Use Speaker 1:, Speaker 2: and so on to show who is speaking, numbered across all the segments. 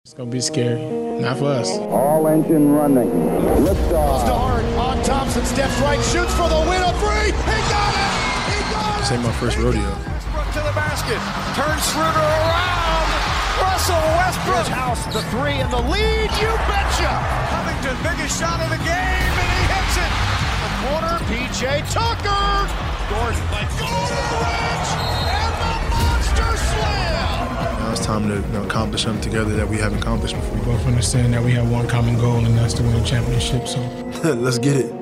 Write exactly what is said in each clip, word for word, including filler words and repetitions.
Speaker 1: It's going to be scary. Not for us.
Speaker 2: All engine running. Liftoff.
Speaker 3: Start on Thompson. Steps right. Shoots for the win. A three. He got it. He got it.
Speaker 1: This ain't my first rodeo.
Speaker 3: Westbrook to the basket. Turns Schroeder around. Russell Westbrook. House the three and the lead. You betcha. Covington, biggest shot of the game, and he hits it. The corner. P J Tucker. Gordon. Like Gordon Rich. And the monster slam.
Speaker 1: Now it's time to you know, accomplish something together that we haven't accomplished before.
Speaker 4: We both understand that we have one common goal, and that's to win a championship. So
Speaker 1: let's get it.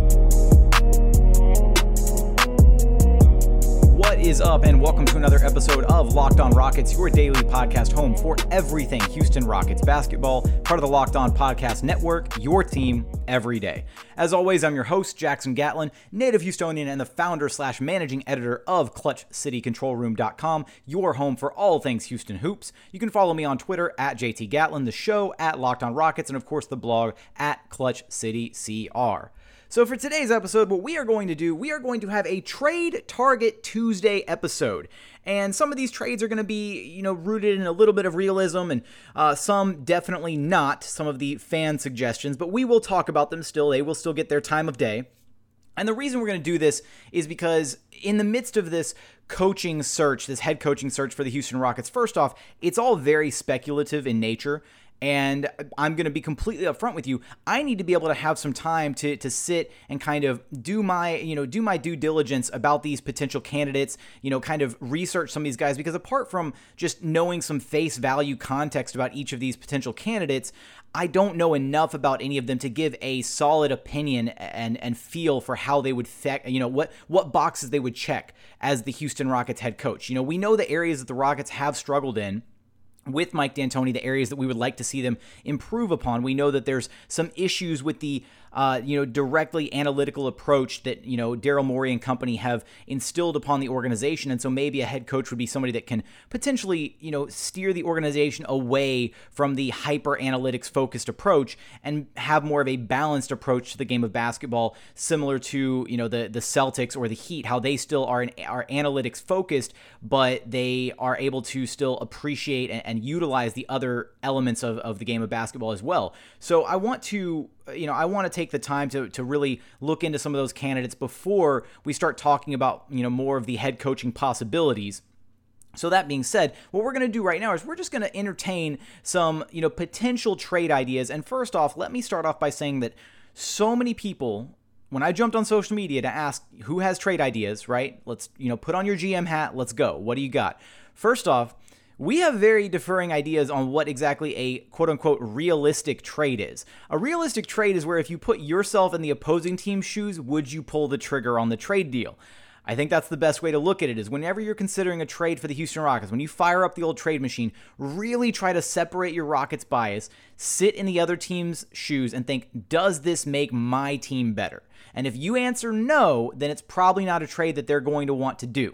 Speaker 5: What is up, and welcome to another episode of Locked On Rockets, your daily podcast home for everything Houston Rockets basketball, part of the Locked On Podcast Network, your team every day. As always, I'm your host, Jackson Gatlin, native Houstonian and the founder slash managing editor of Clutch City Control Room dot com, your home for all things Houston Hoops. You can follow me on Twitter at J T Gatlin, the show at Locked On Rockets, and of course the blog at Clutch City C R. So for today's episode, what we are going to do, we are going to have a Trade Target Tuesday episode. And some of these trades are going to be, you know, rooted in a little bit of realism, and uh, some definitely not, some of the fan suggestions, but we will talk about them still. They will still get their time of day. And the reason we're going to do this is because in the midst of this coaching search, this head coaching search for the Houston Rockets, first off, it's all very speculative in nature. And I'm going to be completely upfront with you. I need to be able to have some time to to sit and kind of do my, you know, do my due diligence about these potential candidates, you know, kind of research some of these guys, because apart from just knowing some face value context about each of these potential candidates, I don't know enough about any of them to give a solid opinion and and feel for how they would, fe- you know, what what boxes they would check as the Houston Rockets head coach. You know, we know the areas that the Rockets have struggled in with Mike D'Antoni, the areas that we would like to see them improve upon. We know that there's some issues with the, uh, you know, directly analytical approach that, you know, Daryl Morey and company have instilled upon the organization. And so maybe a head coach would be somebody that can potentially, you know, steer the organization away from the hyper analytics focused approach and have more of a balanced approach to the game of basketball, similar to, you know, the, the Celtics or the Heat, how they still are, an, are analytics focused, but they are able to still appreciate and, and utilize the other elements of, of the game of basketball as well. So I want to, you know, I want to take the time to to really look into some of those candidates before we start talking about, you know, more of the head coaching possibilities. So that being said, what we're going to do right now is we're just going to entertain some, you know, potential trade ideas. And first off, let me start off by saying that so many people, when I jumped on social media to ask who has trade ideas, right? Let's, you know, put on your G M hat. Let's go. What do you got? First off, we have very differing ideas on what exactly a quote-unquote realistic trade is. A realistic trade is where if you put yourself in the opposing team's shoes, would you pull the trigger on the trade deal? I think that's the best way to look at it, is whenever you're considering a trade for the Houston Rockets, when you fire up the old trade machine, really try to separate your Rockets bias, sit in the other team's shoes, and think, does this make my team better? And if you answer no, then it's probably not a trade that they're going to want to do.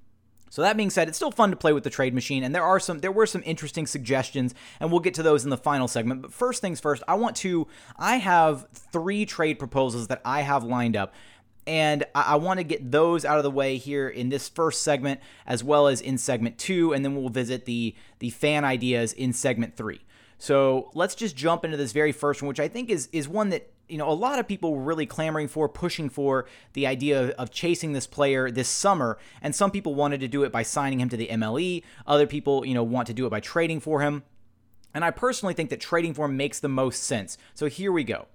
Speaker 5: So that being said, it's still fun to play with the trade machine, and there are some, there were some interesting suggestions, and we'll get to those in the final segment. But first things first, I want to, I have three trade proposals that I have lined up, and I, I want to get those out of the way here in this first segment, as well as in segment two, and then we'll visit the the fan ideas in segment three. So let's just jump into this very first one, which I think is is one that, you know, a lot of people were really clamoring for, pushing for the idea of, of chasing this player this summer. And some people wanted to do it by signing him to the M L E. Other people, you know, want to do it by trading for him. And I personally think that trading for him makes the most sense. So here we go.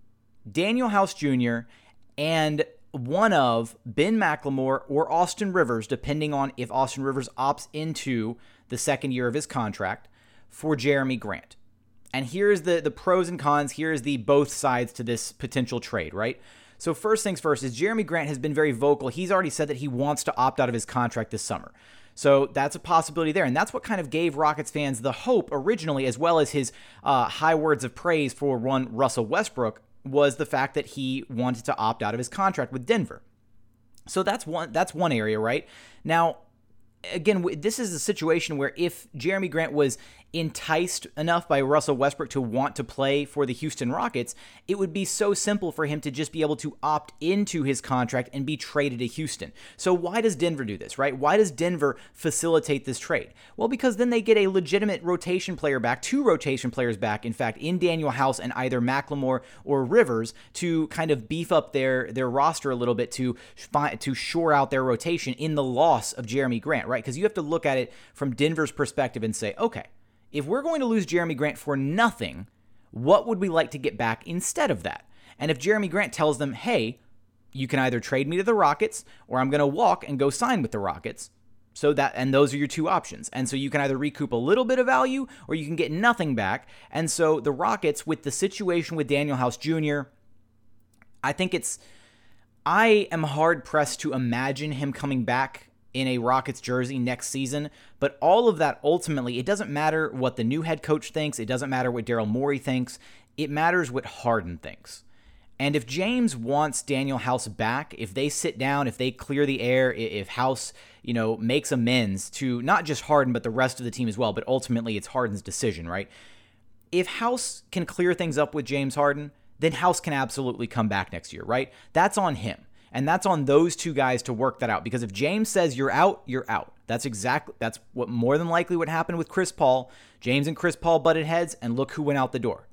Speaker 5: Daniel House Junior and one of Ben McLemore or Austin Rivers, depending on if Austin Rivers opts into the second year of his contract, for Jeremy Grant. And here's the, the pros and cons. Here's the both sides to this potential trade, right? So first things first is Jeremy Grant has been very vocal. He's already said that he wants to opt out of his contract this summer. So that's a possibility there. And that's what kind of gave Rockets fans the hope originally, as well as his uh, high words of praise for one Russell Westbrook, was the fact that he wanted to opt out of his contract with Denver. So that's one, that's one area, right? Now, again, this is a situation where if Jeremy Grant was enticed enough by Russell Westbrook to want to play for the Houston Rockets, it would be so simple for him to just be able to opt into his contract and be traded to Houston. So why does Denver do this, right? Why does Denver facilitate this trade? Well, because then they get a legitimate rotation player back, two rotation players back, in fact, in Danuel House and either McLemore or Rivers to kind of beef up their, their roster a little bit to, to shore out their rotation in the loss of Jeremy Grant, right? Because you have to look at it from Denver's perspective and say, okay, if we're going to lose Jeremy Grant for nothing, what would we like to get back instead of that? And if Jeremy Grant tells them, hey, you can either trade me to the Rockets or I'm going to walk and go sign with the Rockets. So that, and those are your two options. And so you can either recoup a little bit of value or you can get nothing back. And so the Rockets, with the situation with Danuel House Junior, I think it's, I am hard pressed to imagine him coming back in a Rockets jersey next season, but all of that ultimately, it doesn't matter what the new head coach thinks, it doesn't matter what Daryl Morey thinks, it matters what Harden thinks. And if James wants Danuel House back, if they sit down, if they clear the air, if House, you know, makes amends to not just Harden, but the rest of the team as well, but ultimately it's Harden's decision, right? If House can clear things up with James Harden, then House can absolutely come back next year, right? That's on him. And that's on those two guys to work that out. Because if James says you're out, you're out. That's exactly, that's what more than likely would happen with Chris Paul. James and Chris Paul butted heads, and look who went out the door.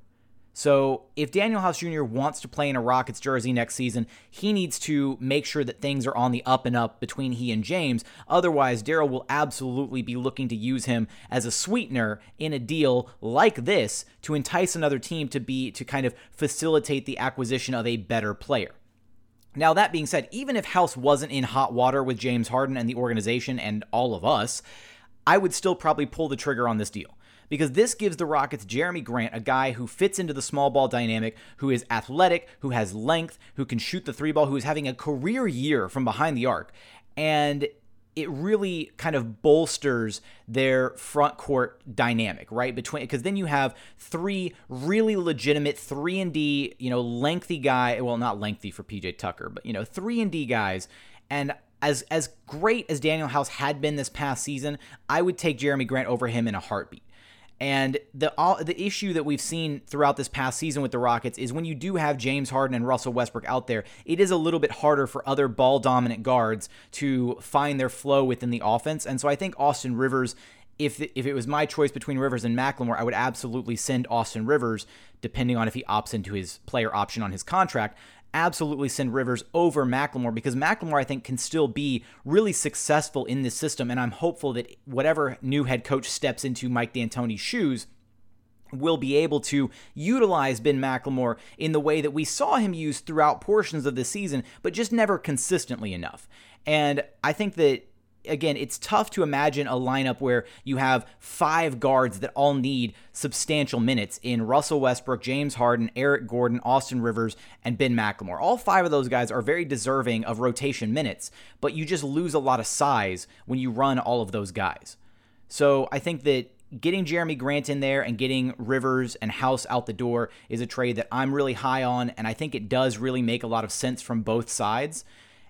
Speaker 5: So if Danuel House Junior wants to play in a Rockets jersey next season, he needs to make sure that things are on the up and up between he and James. Otherwise, Daryl will absolutely be looking to use him as a sweetener in a deal like this to entice another team to be, to kind of facilitate the acquisition of a better player. Now, that being said, even if House wasn't in hot water with James Harden and the organization and all of us, I would still probably pull the trigger on this deal. Because this gives the Rockets Jeremy Grant, a guy who fits into the small ball dynamic, who is athletic, who has length, who can shoot the three ball, who is having a career year from behind the arc. And it really kind of bolsters their front court dynamic, right? Between, because then you have three really legitimate three and D, you know, lengthy guy. Well, not lengthy for P J Tucker, but you know, three and D guys. And as as great as Danuel House had been this past season, I would take Jeremy Grant over him in a heartbeat. And the all, the issue that we've seen throughout this past season with the Rockets is when you do have James Harden and Russell Westbrook out there, it is a little bit harder for other ball-dominant guards to find their flow within the offense. And so I think Austin Rivers, if if it was my choice between Rivers and McLemore, I would absolutely send Austin Rivers, depending on if he opts into his player option on his contract, absolutely send Rivers over McLemore, because McLemore, I think, can still be really successful in this system, and I'm hopeful that whatever new head coach steps into Mike D'Antoni's shoes will be able to utilize Ben McLemore in the way that we saw him use throughout portions of the season, but just never consistently enough. And I think that, again, it's tough to imagine a lineup where you have five guards that all need substantial minutes in Russell Westbrook, James Harden, Eric Gordon, Austin Rivers, and Ben McLemore. All five of those guys are very deserving of rotation minutes, but you just lose a lot of size when you run all of those guys. So I think that getting Jeremy Grant in there and getting Rivers and House out the door is a trade that I'm really high on, and I think it does really make a lot of sense from both sides.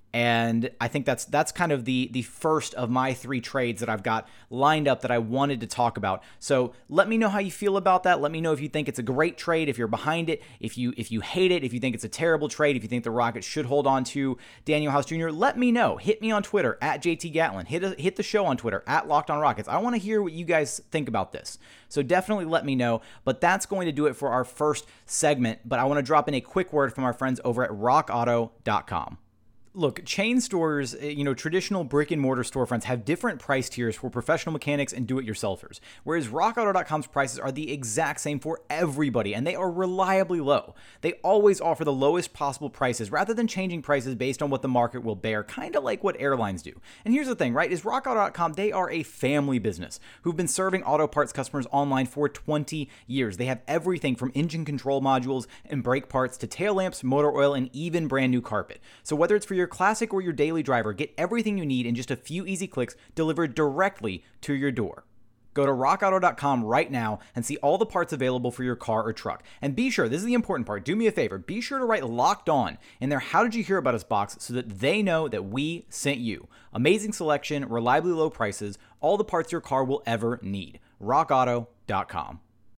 Speaker 5: And I think that's that's kind of the the first of my three trades that I've got lined up that I wanted to talk about. So let me know how you feel about that. Let me know if you think it's a great trade, if you're behind it, if you if you hate it, if you think it's a terrible trade, if you think the Rockets should hold on to Danuel House Junior Let me know. Hit me on Twitter at J T Gatlin. Hit a, hit the show on Twitter at Locked On Rockets. I want to hear what you guys think about this. So definitely let me know. But that's going to do it for our first segment. But I want to drop in a quick word from our friends over at rock auto dot com. Look, chain stores, you know, traditional brick and mortar storefronts have different price tiers for professional mechanics and do-it-yourselfers, whereas rock auto dot com's prices are the exact same for everybody, and they are reliably low. They always offer the lowest possible prices rather than changing prices based on what the market will bear, kind of like what airlines do. And here's the thing, right, is rock auto dot com, they are a family business who've been serving auto parts customers online for twenty years. They have everything from engine control modules and brake parts to tail lamps, motor oil, and even brand new carpet. So whether it's for your classic or your daily driver, get everything you need in just a few easy clicks delivered directly to your door. Go to rock auto dot com right now and see all the parts available for your car or truck. And be sure, this is the important part, do me a favor, be sure to write Locked On in their How Did You Hear About Us box so that they know that we sent you. Amazing selection, reliably low prices, all the parts your car will ever need. rock auto dot com.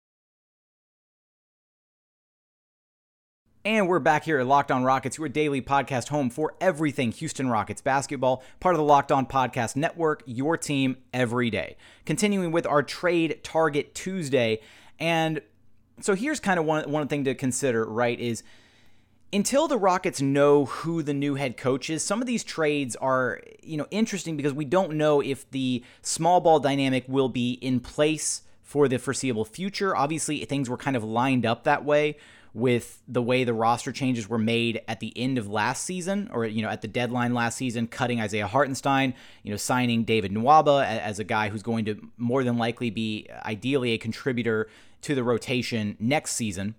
Speaker 5: And we're back here at Locked On Rockets, your daily podcast home for everything Houston Rockets basketball, part of the Locked On Podcast Network, your team every day. Continuing with our Trade Target Tuesday. And so here's kind of one, one thing to consider, right, is until the Rockets know who the new head coach is, some of these trades are, you know, interesting because we don't know if the small ball dynamic will be in place for the foreseeable future. Obviously, things were kind of lined up that way with the way the roster changes were made at the end of last season, or, you know, at the deadline last season, cutting Isaiah Hartenstein, you know, signing David Nwaba as a guy who's going to more than likely be ideally a contributor to the rotation next season.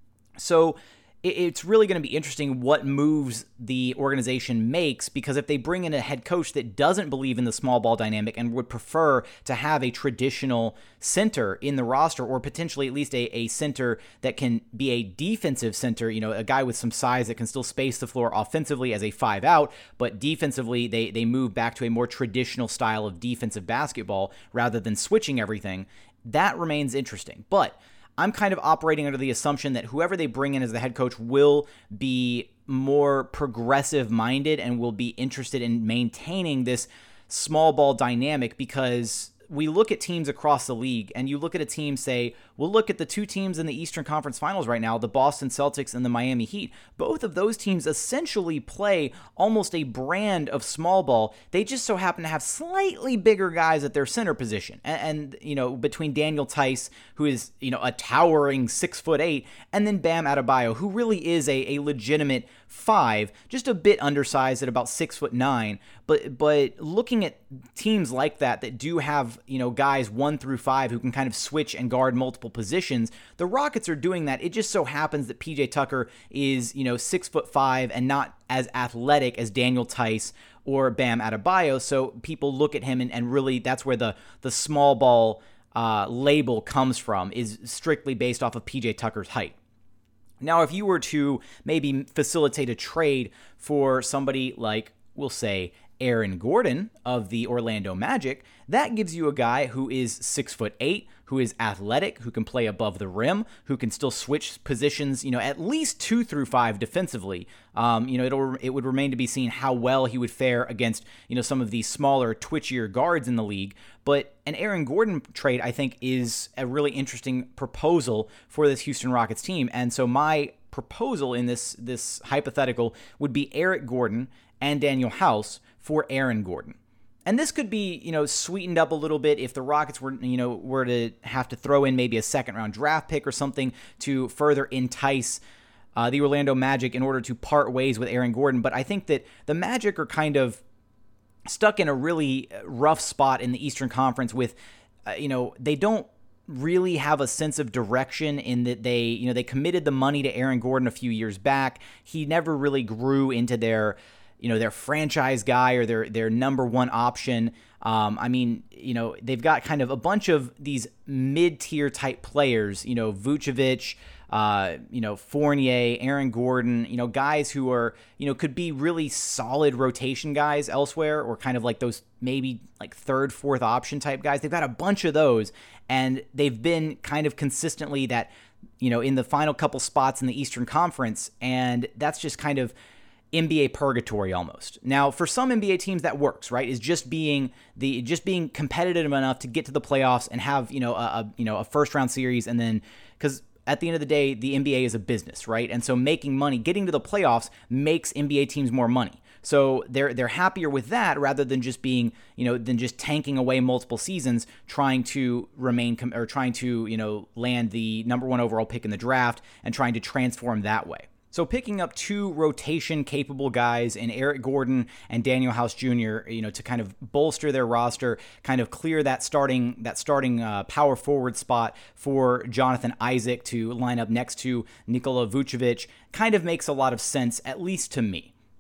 Speaker 5: So it's really going to be interesting what moves the organization makes, because if they bring in a head coach that doesn't believe in the small ball dynamic and would prefer to have a traditional center in the roster, or potentially at least a, a center that can be a defensive center, you know, a guy with some size that can still space the floor offensively as a five out, but defensively they, they move back to a more traditional style of defensive basketball rather than switching everything, that remains interesting. But I'm kind of operating under the assumption that whoever they bring in as the head coach will be more progressive-minded and will be interested in maintaining this small ball dynamic, because we look at teams across the league, and you look at a team, say, we'll look at the two teams in the Eastern Conference Finals right now, the Boston Celtics and the Miami Heat. Both of those teams essentially play almost a brand of small ball. They just so happen to have slightly bigger guys at their center position. And, and you know, between Daniel Tice, who is, you know, a towering six foot eight, and then Bam Adebayo, who really is a, a legitimate five, just a bit undersized at about six foot nine. But but looking at teams like that that do have, you know, guys one through five who can kind of switch and guard multiple positions, the Rockets are doing that. It just so happens that P J Tucker is, you know, six foot five and not as athletic as Daniel Tice or Bam Adebayo. So people look at him and, and really that's where the the small ball uh, label comes from, is strictly based off of P J Tucker's height. Now, if you were to maybe facilitate a trade for somebody like, we'll say, Aaron Gordon of the Orlando Magic, that gives you a guy who is six foot eight, who is athletic, who can play above the rim, who can still switch positions, you know, at least two through five defensively. Um, you know, it'll it would remain to be seen how well he would fare against, you know, some of these smaller, twitchier guards in the league. But an Aaron Gordon trade, I think, is a really interesting proposal for this Houston Rockets team. And so my proposal in this this hypothetical would be Eric Gordon and Daniel House for Aaron Gordon. And this could be, you know, sweetened up a little bit if the Rockets were, you know, were to have to throw in maybe a second round draft pick or something to further entice uh, the Orlando Magic in order to part ways with Aaron Gordon. But I think that the Magic are kind of stuck in a really rough spot in the Eastern Conference with, uh, you know, they don't really have a sense of direction in that they, you know, they committed the money to Aaron Gordon a few years back. He never really grew into their, you know, their franchise guy or their their number one option. Um, I mean, you know, they've got kind of a bunch of these mid-tier type players, you know, Vucevic, uh, you know, Fournier, Aaron Gordon, you know, guys who are, you know, could be really solid rotation guys elsewhere, or kind of like those maybe like third, fourth option type guys. They've got a bunch of those, and they've been kind of consistently that, you know, in the final couple spots in the Eastern Conference, and that's just kind of N B A purgatory almost. Now, for some N B A teams that works, right? Is just being the just being competitive enough to get to the playoffs and have, you know, a, a you know, a first round series, and then, because at the end of the day, the N B A is a business, right? And so making money, getting to the playoffs makes N B A teams more money. So they're they're happier with that rather than just being, you know, than just tanking away multiple seasons trying to remain com- or trying to, you know, land the number one overall pick in the draft and trying to transform that way. So picking up two rotation-capable guys in Eric Gordon and Daniel House Junior, you know, to kind of bolster their roster, kind of clear that starting that starting uh, power forward spot for Jonathan Isaac to line up next to Nikola Vucevic, kind of makes a lot of sense, at least to me.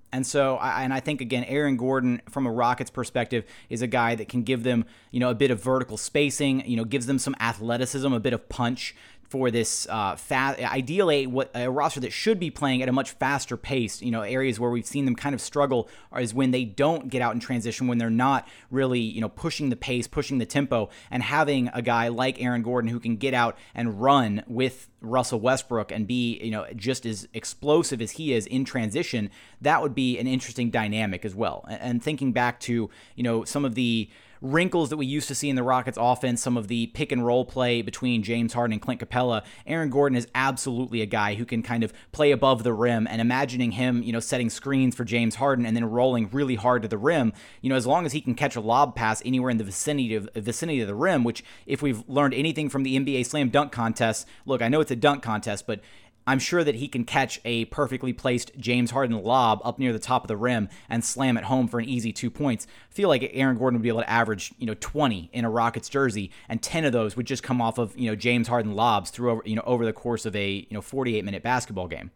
Speaker 5: And so, I, and I think, again, Aaron Gordon, from a Rockets perspective, is a guy that can give them, you know, a bit of vertical spacing, you know, gives them some athleticism, a bit of punch for this uh, fast, ideally what a roster that should be playing at a much faster pace. You know, areas where we've seen them kind of struggle is when they don't get out in transition, when they're not really, you know, pushing the pace, pushing the tempo, and having a guy like Aaron Gordon who can get out and run with Russell Westbrook and be, you know, just as explosive as he is in transition, that would be an interesting dynamic as well. And thinking back to, you know, some of the wrinkles that we used to see in the Rockets offense, some of the pick and roll play between James Harden and Clint Capella, Aaron Gordon is absolutely a guy who can kind of play above the rim, and imagining him, you know, setting screens for James Harden and then rolling really hard to the rim, you know, as long as he can catch a lob pass anywhere in the vicinity of vicinity of the rim, which if we've learned anything from the N B A slam dunk contest, look, I know it's a dunk contest, but I'm sure that he can catch a perfectly placed James Harden lob up near the top of the rim and slam it home for an easy two points. I feel like Aaron Gordon would be able to average, you know, twenty in a Rockets jersey, and ten of those would just come off of, you know, James Harden lobs through, you know, over the course of a, you know, forty-eight minute basketball game.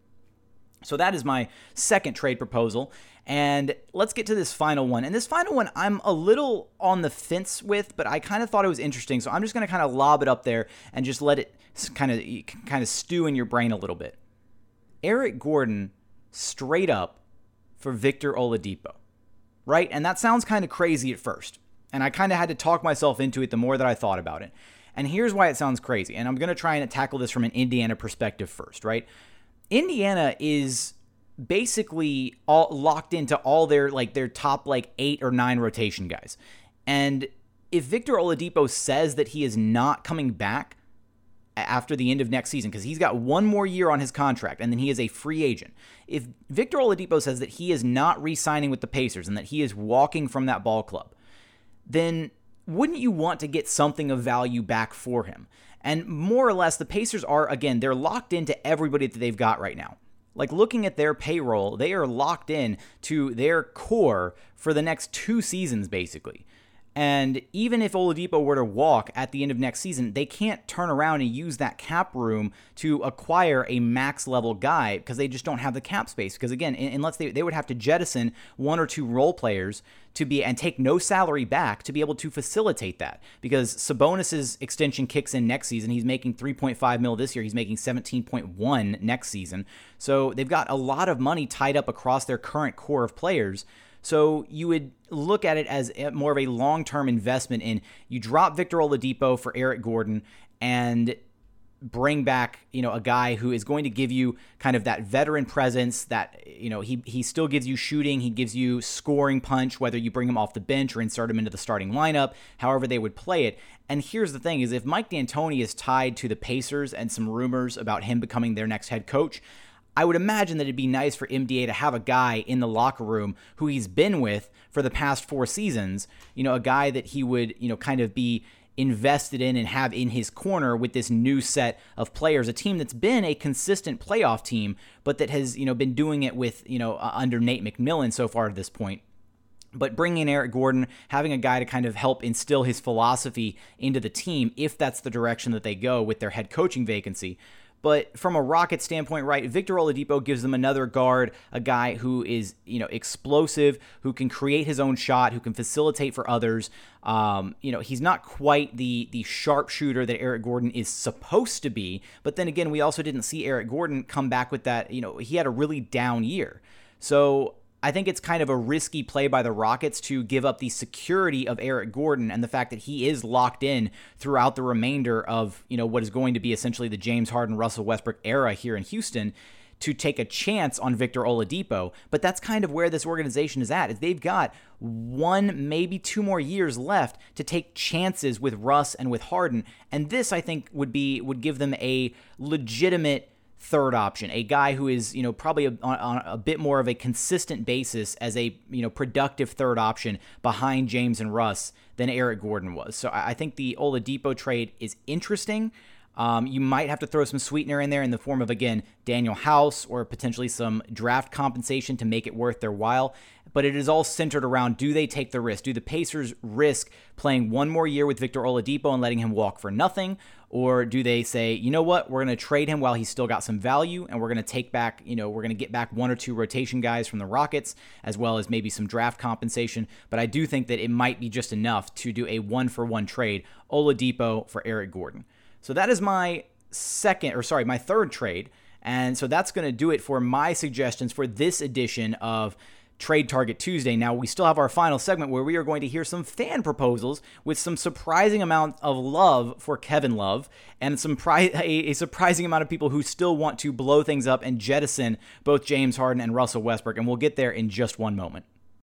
Speaker 5: So that is my second trade proposal. And let's get to this final one. And this final one, I'm a little on the fence with, but I kind of thought it was interesting. So I'm just going to kind of lob it up there and just let it kind of kind of stew in your brain a little bit. Eric Gordon straight up for Victor Oladipo, right? And that sounds kind of crazy at first. And I kind of had to talk myself into it the more that I thought about it. And here's why it sounds crazy. And I'm going to try and tackle this from an Indiana perspective first, right? Indiana is basically all locked into all their like their top like eight or nine rotation guys. And if Victor Oladipo says that he is not coming back after the end of next season, because he's got one more year on his contract and then he is a free agent. If Victor Oladipo says that he is not re-signing with the Pacers and that he is walking from that ball club, then wouldn't you want to get something of value back for him? And more or less, the Pacers are, again, they're locked into everybody that they've got right now. Like, looking at their payroll, they are locked in to their core for the next two seasons, basically. And even if Oladipo were to walk at the end of next season, they can't turn around and use that cap room to acquire a max level guy because they just don't have the cap space. Because again, unless they, they would have to jettison one or two role players to be and take no salary back to be able to facilitate that. Because Sabonis's extension kicks in next season. He's making three point five mil this year. He's making seventeen point one next season. So they've got a lot of money tied up across their current core of players. So you would look at it as more of a long-term investment in you drop Victor Oladipo for Eric Gordon and bring back, you know, a guy who is going to give you kind of that veteran presence that, you know, he he still gives you shooting, he gives you scoring punch, whether you bring him off the bench or insert him into the starting lineup, however they would play it. And here's the thing is if Mike D'Antoni is tied to the Pacers and some rumors about him becoming their next head coach, I would imagine that it'd be nice for M D A to have a guy in the locker room who he's been with for the past four seasons, you know, a guy that he would, you know, kind of be invested in and have in his corner with this new set of players, a team that's been a consistent playoff team, but that has, you know, been doing it with, you know, uh, under Nate McMillan so far to this point. But bringing in Eric Gordon, having a guy to kind of help instill his philosophy into the team, if that's the direction that they go with their head coaching vacancy. But from a Rocket standpoint, right, Victor Oladipo gives them another guard, a guy who is, you know, explosive, who can create his own shot, who can facilitate for others. Um, you know, he's not quite the the sharpshooter that Eric Gordon is supposed to be. But then again, we also didn't see Eric Gordon come back with that. You know, he had a really down year. So I think it's kind of a risky play by the Rockets to give up the security of Eric Gordon and the fact that he is locked in throughout the remainder of, you know, what is going to be essentially the James Harden, Russell Westbrook era here in Houston, to take a chance on Victor Oladipo. But that's kind of where this organization is at, is they've got one, maybe two more years left to take chances with Russ and with Harden. And this, I think, would be would give them a legitimate third option, a guy who is, you know, probably a, on a bit more of a consistent basis as a, you know, productive third option behind James and Russ than Eric Gordon was. So I think the Oladipo trade is interesting. Um, you might have to throw some sweetener in there in the form of, again, Daniel House or potentially some draft compensation to make it worth their while. But it is all centered around, do they take the risk? Do the Pacers risk playing one more year with Victor Oladipo and letting him walk for nothing? Or do they say, you know what, we're going to trade him while he's still got some value, and we're going to take back, you know, we're going to get back one or two rotation guys from the Rockets, as well as maybe some draft compensation. But I do think that it might be just enough to do a one-for-one trade, Oladipo for Eric Gordon. So that is my second, or sorry, my third trade. And so that's going to do it for my suggestions for this edition of Trade Target Tuesday. Now, we still have our final segment where we are going to hear some fan proposals with some surprising amount of love for Kevin Love and some pri- a, a surprising amount of people who still want to blow things up and jettison both James Harden and Russell Westbrook. And we'll get there in just one moment.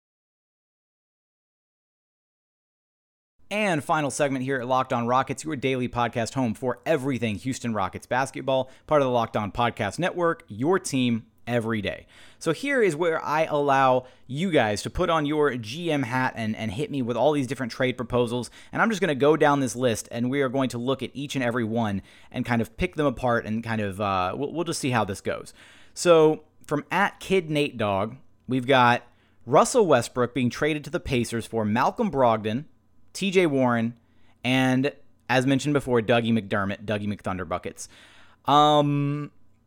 Speaker 5: And final segment here at Locked On Rockets, your daily podcast home for everything Houston Rockets basketball, part of the Locked On Podcast Network, your team every day. So here is where I allow you guys to put on your G M hat and, and hit me with all these different trade proposals. And I'm just going to go down this list, and we are going to look at each and every one and kind of pick them apart and kind of, uh, we'll, we'll just see how this goes. So from at Kid Nate Dog, we've got Russell Westbrook being traded to the Pacers for Malcolm Brogdon, T J Warren, and, as mentioned before, Dougie McDermott, Dougie McThunderbuckets. Um,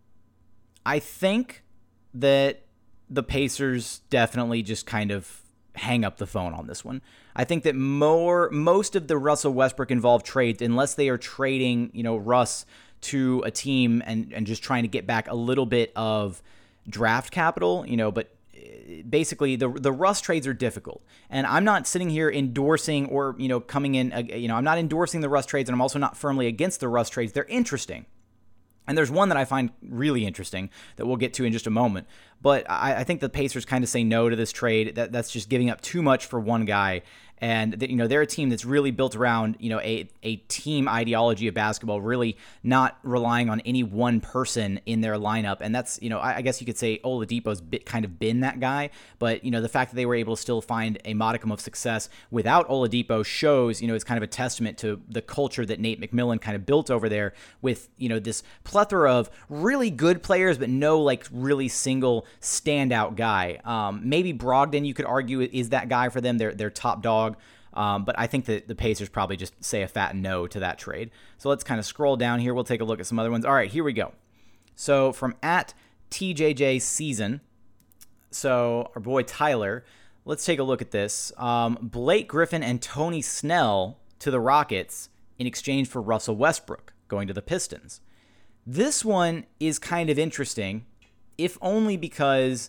Speaker 5: I think that the Pacers definitely just kind of hang up the phone on this one. I think that more most of the Russell Westbrook involved trades, unless they are trading, you know, Russ to a team and, and just trying to get back a little bit of draft capital, you know, but basically the the Russ trades are difficult, and I'm not sitting here endorsing or, you know, coming in, uh, you know, I'm not endorsing the Russ trades, and I'm also not firmly against the Russ trades. They're interesting. And there's one that I find really interesting that we'll get to in just a moment. But I, I think the Pacers kind of say no to this trade. That that's just giving up too much for one guy. And that, you know, they're a team that's really built around, you know, a a team ideology of basketball, really not relying on any one person in their lineup. And that's, you know, I, I guess you could say Oladipo's bit kind of been that guy. But, you know, the fact that they were able to still find a modicum of success without Oladipo shows, you know, it's kind of a testament to the culture that Nate McMillan kind of built over there with, you know, this plethora of really good players, but no like really single standout guy. Um, maybe Brogdon, you could argue, is that guy for them. They're their top dog. Um, but I think that the Pacers probably just say a fat no to that trade. So let's kind of scroll down here. We'll take a look at some other ones. All right, here we go. So from at T J J Season, so our boy Tyler, let's take a look at this. Um, Blake Griffin and Tony Snell to the Rockets in exchange for Russell Westbrook going to the Pistons. This one is kind of interesting, if only because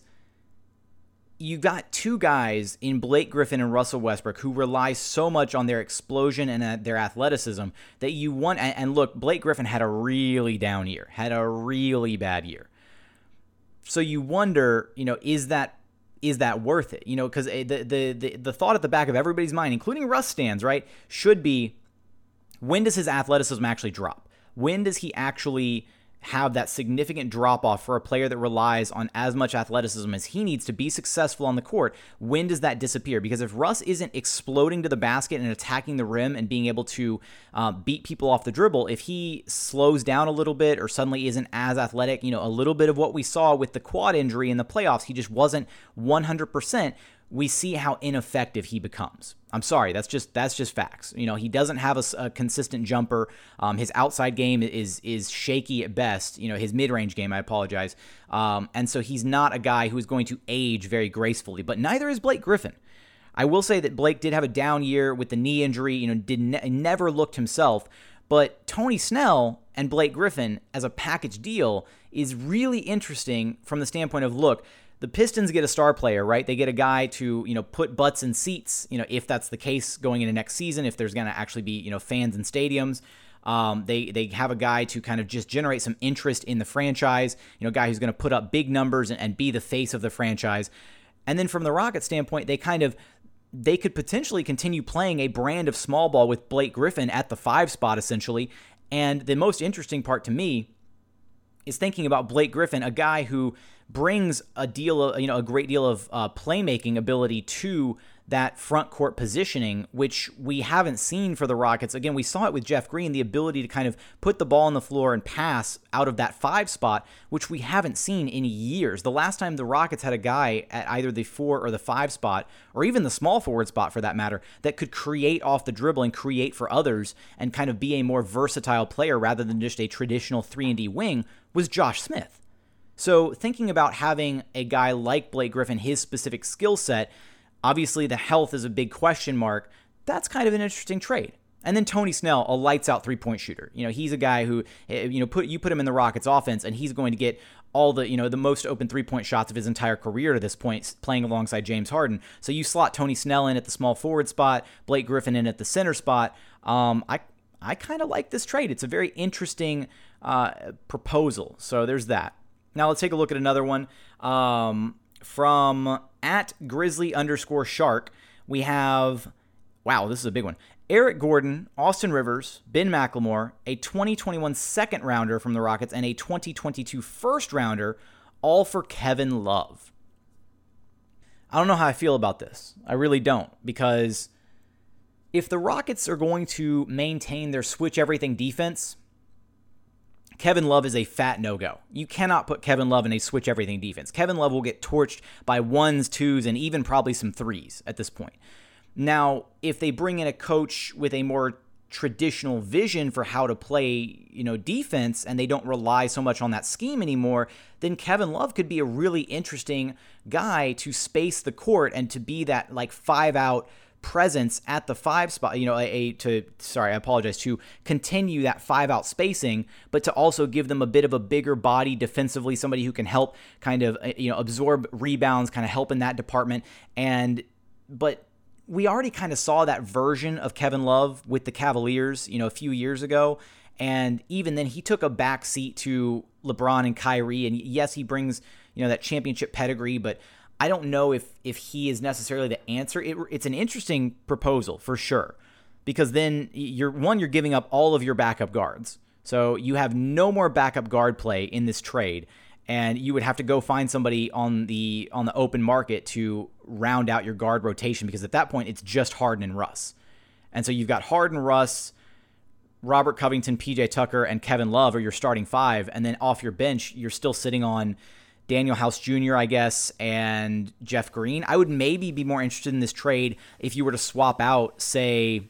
Speaker 5: you got two guys in Blake Griffin and Russell Westbrook who rely so much on their explosion and uh, their athleticism that you want. And, and look, Blake Griffin had a really down year, had a really bad year. So you wonder, you know, is that is that worth it? You know, because the, the the the thought at the back of everybody's mind, including Russ stands, right, should be, when does his athleticism actually drop? When does he actually have that significant drop-off for a player that relies on as much athleticism as he needs to be successful on the court? When does that disappear? Because if Russ isn't exploding to the basket and attacking the rim and being able to uh, beat people off the dribble, if he slows down a little bit or suddenly isn't as athletic, you know, a little bit of what we saw with the quad injury in the playoffs, he just wasn't one hundred percent, we see how ineffective he becomes. I'm sorry, that's just that's just facts. You know, he doesn't have a, a consistent jumper. Um, his outside game is is shaky at best. You know, his mid-range game, I apologize. Um, and so he's not a guy who is going to age very gracefully. But neither is Blake Griffin. I will say that Blake did have a down year with the knee injury. You know, did ne- never looked himself. But Tony Snell and Blake Griffin as a package deal is really interesting from the standpoint of, look, the Pistons get a star player, right? They get a guy to, you know, put butts in seats, you know, if that's the case going into next season, if there's going to actually be, you know, fans in stadiums. Um, they they have a guy to kind of just generate some interest in the franchise, you know, a guy who's going to put up big numbers and, and be the face of the franchise. And then from the Rockets standpoint, they kind of, they could potentially continue playing a brand of small ball with Blake Griffin at the five spot, essentially. And the most interesting part to me is thinking about Blake Griffin, a guy who brings a deal, of, you know, a great deal of uh, playmaking ability to that front court positioning, which we haven't seen for the Rockets. Again, we saw it with Jeff Green, the ability to kind of put the ball on the floor and pass out of that five spot, which we haven't seen in years. The last time the Rockets had a guy at either the four or the five spot, or even the small forward spot for that matter, that could create off the dribble and create for others and kind of be a more versatile player rather than just a traditional three and D wing was Josh Smith. So thinking about having a guy like Blake Griffin, his specific skill set, obviously the health is a big question mark. That's kind of an interesting trade. And then Tony Snell, a lights-out three-point shooter. You know, he's a guy who, you know, put you put him in the Rockets offense, and he's going to get all the, you know, the most open three-point shots of his entire career to this point, playing alongside James Harden. So you slot Tony Snell in at the small forward spot, Blake Griffin in at the center spot. Um, I I kind of like this trade. It's a very interesting uh, proposal. So there's that. Now let's take a look at another one. Um, from at Grizzly underscore Shark, we have, wow, this is a big one. Eric Gordon, Austin Rivers, Ben McLemore, a twenty twenty-one second rounder from the Rockets, and a twenty twenty-two first rounder, all for Kevin Love. I don't know how I feel about this. I really don't, because if the Rockets are going to maintain their switch everything defense, Kevin Love is a fat no-go. You cannot put Kevin Love in a switch everything defense. Kevin Love will get torched by ones, twos, and even probably some threes at this point. Now, if they bring in a coach with a more traditional vision for how to play, you know, defense, and they don't rely so much on that scheme anymore, then Kevin Love could be a really interesting guy to space the court and to be that like five-out presence at the five spot, you know, a, a to sorry, I apologize, to continue that five out spacing, but to also give them a bit of a bigger body defensively, somebody who can help kind of, you know, absorb rebounds, kind of help in that department. And but we already kind of saw that version of Kevin Love with the Cavaliers, you know, a few years ago. And even then he took a back seat to LeBron and Kyrie. And yes, he brings, you know, that championship pedigree, but I don't know if if he is necessarily the answer. It, it's an interesting proposal for sure, because then you're one, you're giving up all of your backup guards. So you have no more backup guard play in this trade, and you would have to go find somebody on the on the open market to round out your guard rotation, because at that point it's just Harden and Russ. And so you've got Harden, Russ, Robert Covington, P J Tucker, and Kevin Love are your starting five, and then off your bench you're still sitting on Daniel House Junior, I guess, and Jeff Green. I would maybe be more interested in this trade if you were to swap out, say,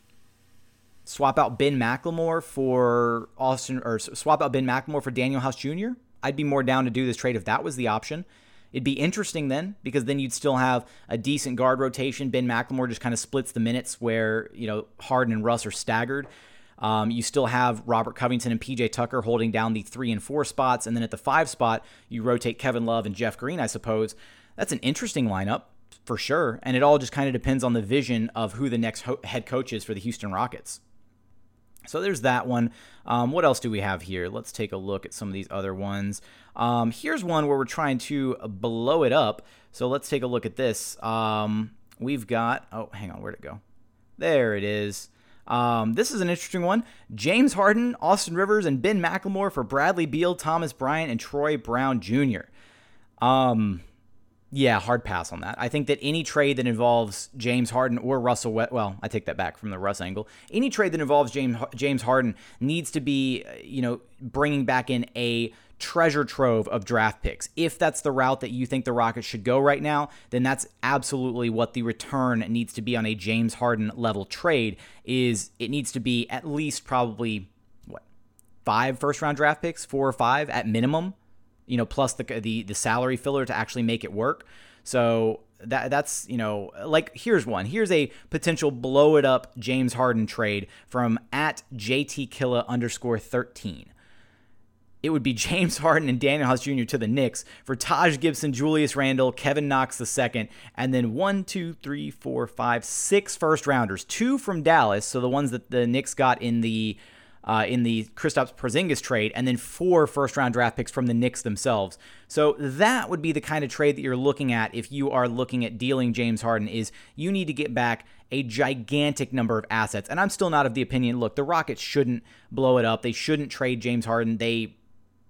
Speaker 5: swap out Ben McLemore for Austin, or swap out Ben McLemore for Daniel House Junior I'd be more down to do this trade if that was the option. It'd be interesting then, because then you'd still have a decent guard rotation. Ben McLemore just kind of splits the minutes where, you know, Harden and Russ are staggered. Um, you still have Robert Covington and P J Tucker holding down the three and four spots. And then at the five spot, you rotate Kevin Love and Jeff Green, I suppose. That's an interesting lineup for sure. And it all just kind of depends on the vision of who the next ho- head coach is for the Houston Rockets. So there's that one. Um, what else do we have here? Let's take a look at some of these other ones. Um, here's one where we're trying to blow it up. So let's take a look at this. Um, we've got, oh, hang on, where'd it go? There it is. Um, this is an interesting one. James Harden, Austin Rivers, and Ben McLemore for Bradley Beal, Thomas Bryant, and Troy Brown Junior Um, yeah, hard pass on that. I think that any trade that involves James Harden or Russell, we- well, I take that back from the Russ angle. Any trade that involves James James Harden needs to be, you know, bringing back in a treasure trove of draft picks. If that's the route that you think the Rockets should go right now, then that's absolutely what the return needs to be on a James Harden level trade. Is it needs to be at least probably what five first round draft picks, four or five at minimum, you know, plus the the the salary filler to actually make it work. So that that's, you know, like here's one. Here's a potential blow it up James Harden trade from at JTKilla underscore thirteen. It would be James Harden and Daniel House Junior to the Knicks for Taj Gibson, Julius Randle, Kevin Knox the second, and then one, two, three, four, five, six first rounders. Two from Dallas, so the ones that the Knicks got in the uh, in the Kristaps Porzingis trade, and then four first round draft picks from the Knicks themselves. So that would be the kind of trade that you're looking at if you are looking at dealing James Harden. Is you need to get back a gigantic number of assets, and I'm still not of the opinion. Look, the Rockets shouldn't blow it up. They shouldn't trade James Harden. They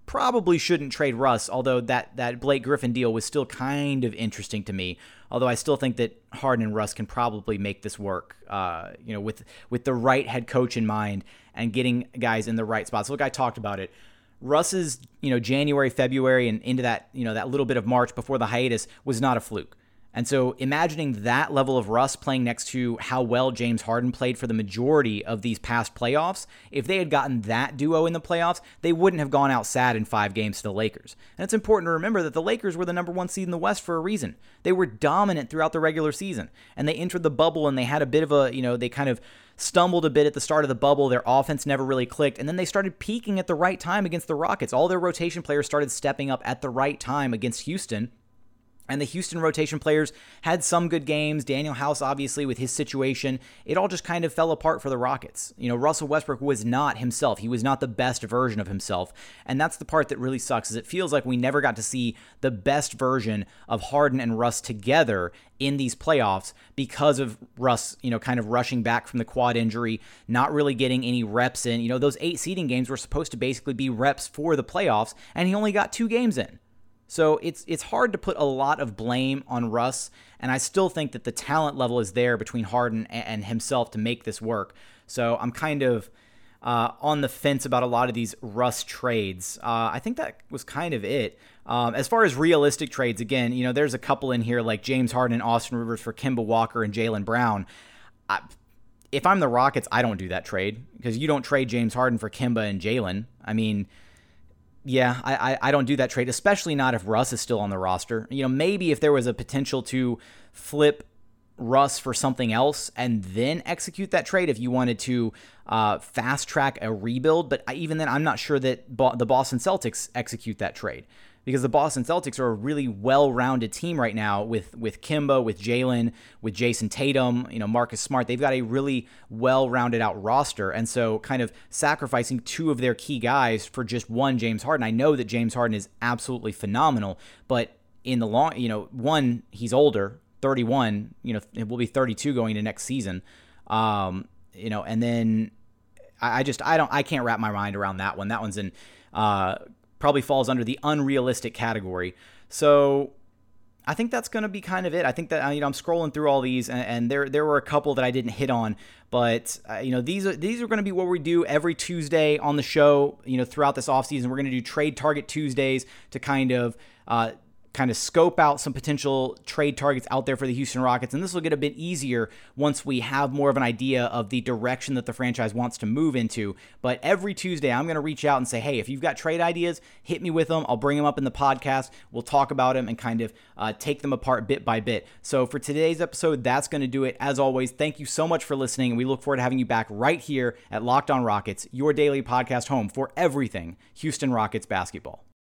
Speaker 5: probably shouldn't trade Russ, although that, that Blake Griffin deal was still kind of interesting to me. Although I still think that Harden and Russ can probably make this work, uh, you know, with with the right head coach in mind and getting guys in the right spots. Look, I talked about it. Russ's, you know, January, February, and into that, you know, that little bit of March before the hiatus was not a fluke. And so imagining that level of Russ playing next to how well James Harden played for the majority of these past playoffs, if they had gotten that duo in the playoffs, they wouldn't have gone out sad in five games to the Lakers. And it's important to remember that the Lakers were the number one seed in the West for a reason. They were dominant throughout the regular season, and they entered the bubble and they had a bit of a, you know, they kind of stumbled a bit at the start of the bubble. Their offense never really clicked, and then they started peaking at the right time against the Rockets. All their rotation players started stepping up at the right time against Houston. And the Houston rotation players had some good games. Daniel House, obviously, with his situation, it all just kind of fell apart for the Rockets. You know, Russell Westbrook was not himself. He was not the best version of himself. And that's the part that really sucks, is it feels like we never got to see the best version of Harden and Russ together in these playoffs because of Russ, you know, kind of rushing back from the quad injury, not really getting any reps in. You know, those eight seeding games were supposed to basically be reps for the playoffs, and he only got two games in. So it's it's hard to put a lot of blame on Russ, and I still think that the talent level is there between Harden and himself to make this work. So I'm kind of uh, on the fence about a lot of these Russ trades. Uh, I think that was kind of it. Um, as far as realistic trades, again, you know, there's a couple in here like James Harden and Austin Rivers for Kemba Walker and Jaylen Brown. I, if I'm the Rockets, I don't do that trade, because you don't trade James Harden for Kemba and Jaylen. I mean, Yeah, I, I don't do that trade, especially not if Russ is still on the roster. You know, maybe if there was a potential to flip Russ for something else and then execute that trade if you wanted to uh, fast track a rebuild. But even then, I'm not sure that Bo- the Boston Celtics execute that trade, because the Boston Celtics are a really well-rounded team right now with with Kemba, with Jaylen, with Jason Tatum, you know, Marcus Smart. They've got a really well-rounded out roster, and so kind of sacrificing two of their key guys for just one James Harden. I know that James Harden is absolutely phenomenal, but in the long, you know, one, he's older, thirty-one, you know, it will be thirty-two going into next season, um, you know, and then I, I just I don't I can't wrap my mind around that one. That one's in. Uh, probably falls under the unrealistic category. So I think that's going to be kind of it. I think that, you know, I'm scrolling through all these, and, and there there were a couple that I didn't hit on, but uh, you know, these are these are going to be what we do every Tuesday on the show. You know, throughout this offseason, we're going to do Trade Target Tuesdays to kind of uh, kind of scope out some potential trade targets out there for the Houston Rockets. And this will get a bit easier once we have more of an idea of the direction that the franchise wants to move into. But every Tuesday, I'm going to reach out and say, hey, if you've got trade ideas, hit me with them. I'll bring them up in the podcast. We'll talk about them and kind of uh, take them apart bit by bit. So for today's episode, that's going to do it. As always, thank you so much for listening, and we look forward to having you back right here at Locked On Rockets, your daily podcast home for everything Houston Rockets basketball.